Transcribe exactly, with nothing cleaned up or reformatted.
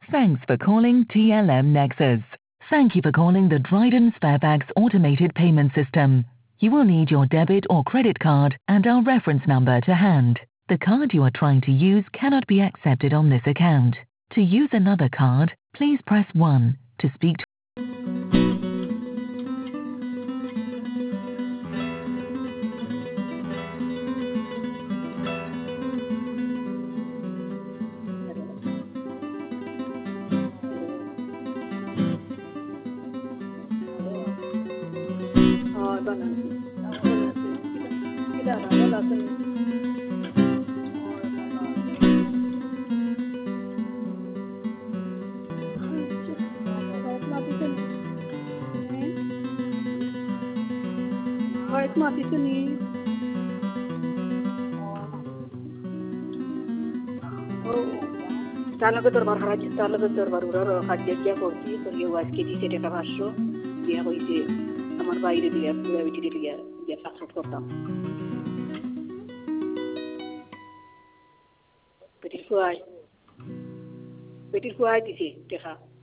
Thanks for calling T L M Nexus. Thank you for calling the Dryden Sparebags automated payment system. You will need your debit or credit card and our reference number to hand. The card you are trying to use cannot be accepted on this account. To use another card, please press one. To speak to Talaga terbar haraj, talaga terbar urar hajat ya korti, kerja waski di sini termasuk dia kau isi aman bayi dia, dia dia dia dia pasok kortam. Petit kuai, petit kuai di sini, dia